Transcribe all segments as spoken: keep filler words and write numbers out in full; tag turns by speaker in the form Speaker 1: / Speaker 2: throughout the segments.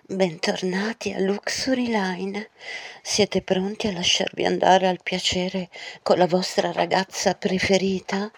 Speaker 1: Bentornati a Luxury Line. Siete pronti a lasciarvi andare al piacere con la vostra ragazza preferita?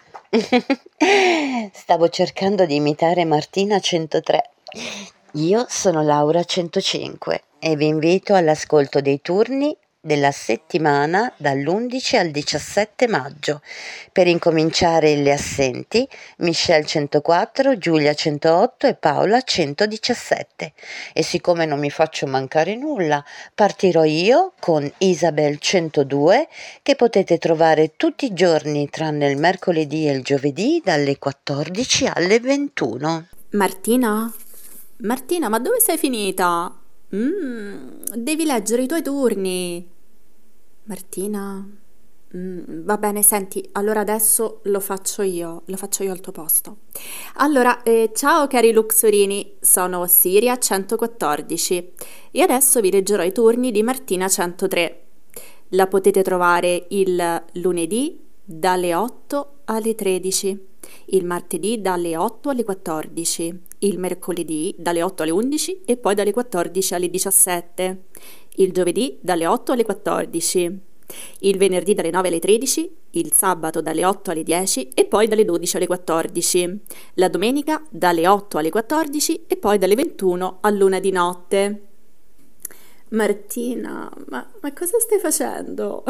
Speaker 1: Stavo cercando di imitare Martina centotré. Io sono Laura centocinque e vi invito all'ascolto dei turni della settimana dall'undici al diciassette maggio. Per incominciare le assenti, Michelle centoquattro, Giulia centootto e Paola centodiciassette. E siccome non mi faccio mancare nulla, partirò io con Isabel centodue, che potete trovare tutti i giorni tranne il mercoledì e il giovedì dalle quattordici alle ventuno.
Speaker 2: Martina? Martina, ma dove sei finita? Mm, devi leggere i tuoi turni. Martina? Mm, va bene, senti, allora adesso lo faccio io, lo faccio io al tuo posto. Allora, eh, ciao cari luxurini, sono Siria centoquattordici e adesso vi leggerò i turni di Martina centotré. La potete trovare il lunedì dalle otto alle tredici, il martedì dalle otto alle quattordici, il mercoledì dalle otto alle undici e poi dalle quattordici alle diciassette, il giovedì dalle otto alle quattordici, il venerdì dalle nove alle tredici, il sabato dalle otto alle dieci e poi dalle dodici alle quattordici, la domenica dalle otto alle quattordici e poi dalle ventuno all'una di notte. Martina, ma, ma cosa stai facendo?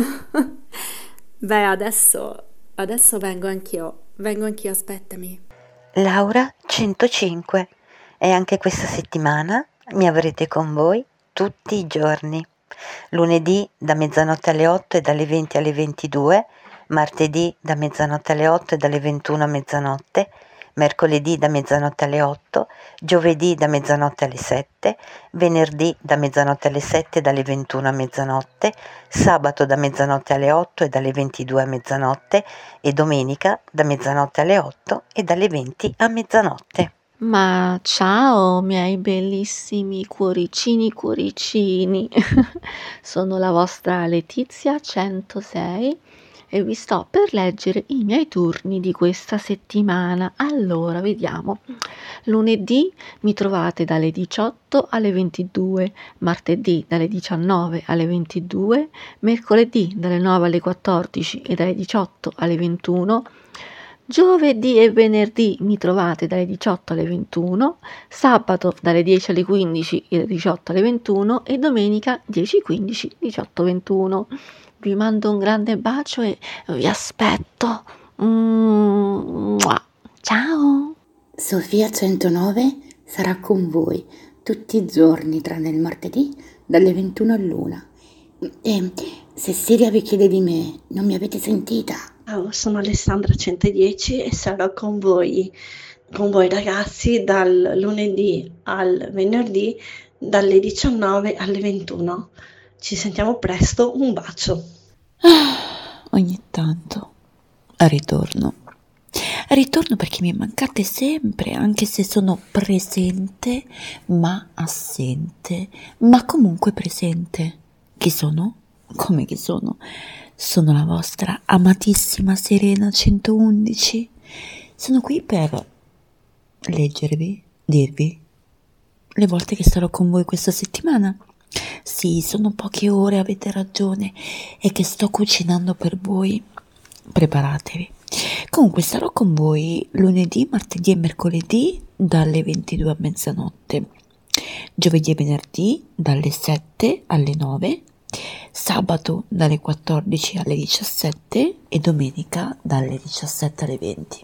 Speaker 2: Beh, adesso, adesso vengo anch'io, vengo anch'io, aspettami.
Speaker 1: Laura centocinque e anche questa settimana mi avrete con voi tutti i giorni. Lunedì da mezzanotte alle otto e dalle venti alle ventidue, martedì da mezzanotte alle otto e dalle ventuno a mezzanotte, mercoledì da mezzanotte alle otto, giovedì da mezzanotte alle sette, venerdì da mezzanotte alle sette e dalle ventuno a mezzanotte, sabato da mezzanotte alle otto e dalle ventidue a mezzanotte e domenica da mezzanotte alle otto e dalle venti a mezzanotte.
Speaker 3: Ma ciao, miei bellissimi cuoricini cuoricini, sono la vostra Letizia centosei e vi sto per leggere i miei turni di questa settimana. Allora, vediamo. Lunedì mi trovate dalle diciotto alle ventidue, martedì dalle diciannove alle ventidue, mercoledì dalle nove alle quattordici e dalle diciotto alle ventuno, giovedì e venerdì mi trovate dalle diciotto alle ventuno, sabato dalle dieci alle quindici e dalle diciotto alle ventuno e domenica dieci quindici, diciotto ventuno. Vi mando un grande bacio e vi aspetto. Mm, ciao!
Speaker 4: Sofia centonove sarà con voi tutti i giorni tranne il martedì dalle ventuno all'una. E se Siria vi chiede di me, non mi avete sentita?
Speaker 5: Ciao, sono Alessandra centodieci e sarò con voi, con voi ragazzi dal lunedì al venerdì dalle diciannove alle ventuno. Ci sentiamo presto, un bacio.
Speaker 6: Ah, ogni tanto ritorno. Ritorno perché mi mancate sempre, anche se sono presente ma assente, ma comunque presente. Chi sono? Come chi sono? Sono la vostra amatissima Serena centoundici. Sono qui per leggervi, dirvi le volte che sarò con voi questa settimana. Sì, sono poche ore, avete ragione, e che sto cucinando per voi. Preparatevi. Comunque sarò con voi lunedì, martedì e mercoledì dalle ventidue a mezzanotte, giovedì e venerdì dalle sette alle nove, sabato dalle quattordici alle diciassette e domenica dalle diciassette alle venti.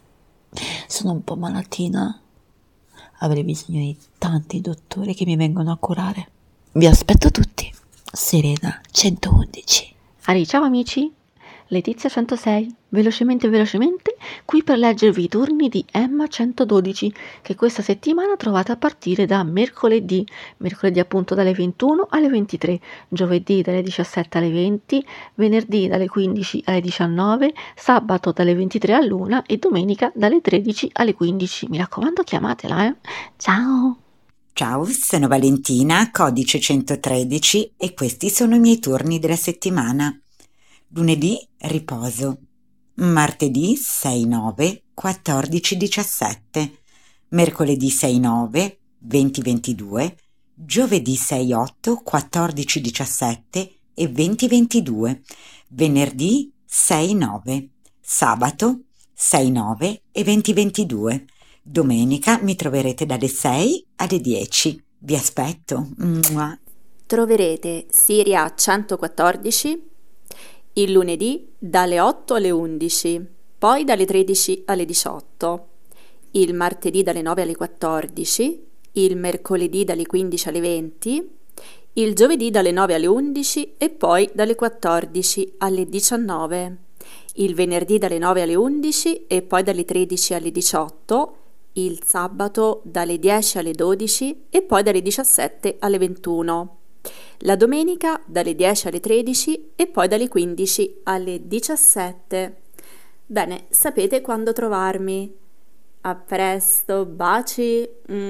Speaker 6: Sono un po' malatina, avrei bisogno di tanti dottori che mi vengono a curare. Vi aspetto tutti. Serena centoundici.
Speaker 3: Ari, ciao amici, Letizia centosei, velocemente velocemente, qui per leggervi i turni di Emma centododici, che questa settimana trovate a partire da mercoledì, mercoledì appunto dalle ventuno alle ventitré, giovedì dalle diciassette alle venti, venerdì dalle quindici alle diciannove, sabato dalle ventitré all'una e domenica dalle tredici alle quindici. Mi raccomando, chiamatela, eh. Ciao!
Speaker 7: Ciao, sono Valentina, codice centotredici e questi sono i miei turni della settimana. Lunedì riposo, martedì sei nove, quattordici diciassette, mercoledì sei nove, venti ventidue, giovedì sei otto, quattordici diciassette e venti ventidue, venerdì sei nove, sabato sei nove e venti ventidue. Domenica mi troverete dalle sei alle dieci. Vi aspetto. Mua.
Speaker 2: Troverete Siria centoquattordici il lunedì dalle otto alle undici, poi dalle tredici alle diciotto, il martedì dalle nove alle quattordici, il mercoledì dalle quindici alle venti, il giovedì dalle nove alle undici e poi dalle quattordici alle diciannove, il venerdì dalle nove alle undici e poi dalle tredici alle diciotto, il sabato dalle dieci alle dodici e poi dalle diciassette alle ventuno, la domenica dalle dieci alle tredici e poi dalle quindici alle diciassette. Bene, sapete quando trovarmi. A presto, baci.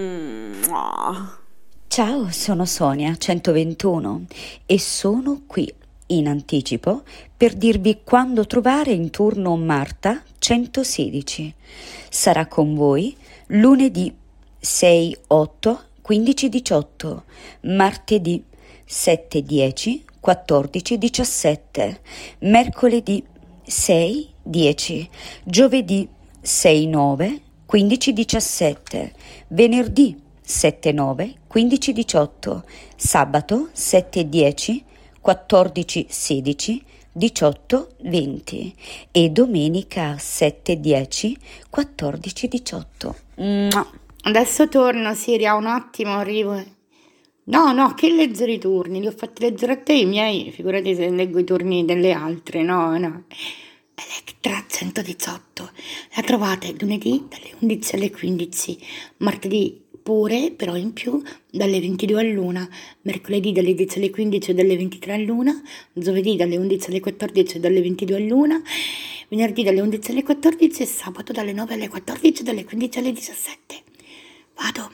Speaker 2: Mua.
Speaker 8: Ciao, sono Sonia centoventuno e sono qui in anticipo per dirvi quando trovare in turno Marta centosedici. Sarà con voi lunedì sei otto quindici diciotto, martedì sette dieci quattordici diciassette, mercoledì sei dieci, giovedì sei nove quindici diciassette, venerdì sette nove quindici diciotto, sabato sette dieci quattordici sedici diciotto venti e domenica sette dieci quattordici diciotto.
Speaker 4: Mua. Adesso torno, Siria, un attimo, arrivo. No, no, che leggere i turni, li ho fatti leggere a te i miei, figurati se leggo i turni delle altre, no, no. Electra centodiciotto, la trovate lunedì dalle undici alle quindici, martedì pure, però in più, dalle ventidue all'una, mercoledì dalle dieci alle quindici e dalle ventitré all'una, giovedì dalle undici alle quattordici e dalle ventidue all'una, venerdì dalle undici alle quattordici e sabato dalle nove alle quattordici e dalle quindici alle diciassette. Vado.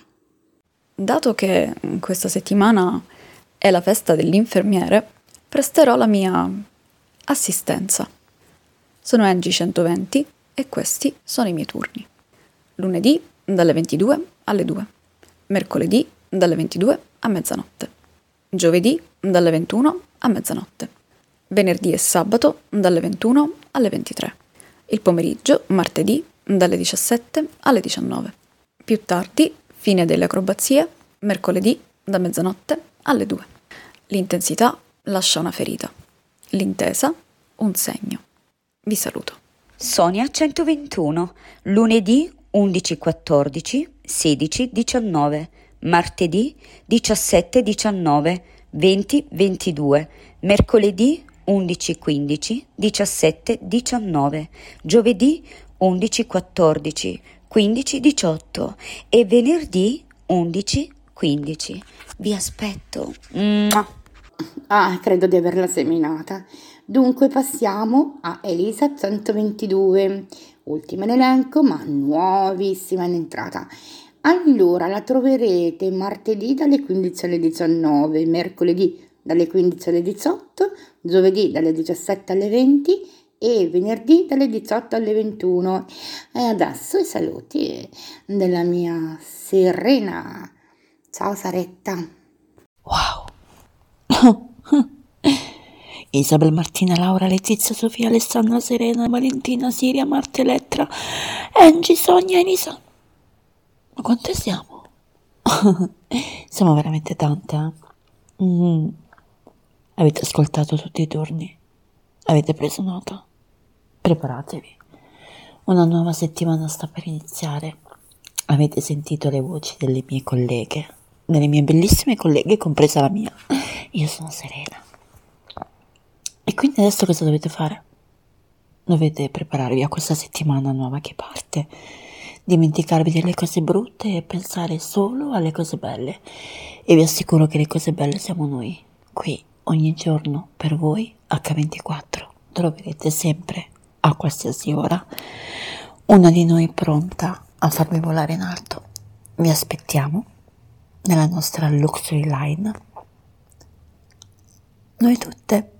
Speaker 9: Dato che questa settimana è la festa dell'infermiere, presterò la mia assistenza. Sono Angie centoventi e questi sono i miei turni. Lunedì dalle ventidue alle due, mercoledì dalle ventidue a mezzanotte, giovedì dalle ventuno a mezzanotte, venerdì e sabato dalle ventuno alle ventitré, il pomeriggio martedì dalle diciassette alle diciannove. Più tardi, fine delle acrobazie, mercoledì da mezzanotte alle due. L'intensità lascia una ferita, l'intesa un segno. Vi saluto.
Speaker 8: Sonia centoventuno, lunedì undici quattordici, sedici diciannove, martedì diciassette diciannove, venti ventidue, mercoledì undici quindici, diciassette diciannove, giovedì undici quattordici, quindici diciotto e venerdì undici quindici. Vi aspetto. Mua.
Speaker 4: Ah, credo di averla seminata. Dunque passiamo a Elisa centoventidue, ultima in elenco ma nuovissima in entrata. Allora la troverete martedì dalle quindici alle diciannove, mercoledì dalle quindici alle diciotto, giovedì dalle diciassette alle venti e venerdì dalle diciotto alle ventuno. E adesso i saluti della mia Serena. Ciao Saretta.
Speaker 6: Wow. Isabel, Martina, Laura, Letizia, Sofia, Alessandra, Serena, Valentina, Siria, Marta, Elettra, Angie, Sonia, Elisa. Ma quante siamo? Siamo veramente tante, eh? Mm. Avete ascoltato tutti i turni? Avete preso nota? Preparatevi. Una nuova settimana sta per iniziare. Avete sentito le voci delle mie colleghe, delle mie bellissime colleghe, compresa la mia. Io sono Serena. E quindi adesso cosa dovete fare? Dovete prepararvi a questa settimana nuova che parte, dimenticarvi delle cose brutte e pensare solo alle cose belle. E vi assicuro che le cose belle siamo noi, qui, ogni giorno, per voi, acca ventiquattro. Troverete sempre, a qualsiasi ora, una di noi pronta a farvi volare in alto. Vi aspettiamo nella nostra luxury line. Noi tutte.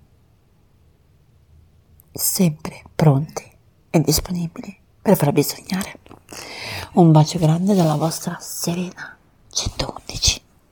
Speaker 6: Sempre pronti e disponibili per farvi sognare. Un bacio grande dalla vostra Serena centoundici.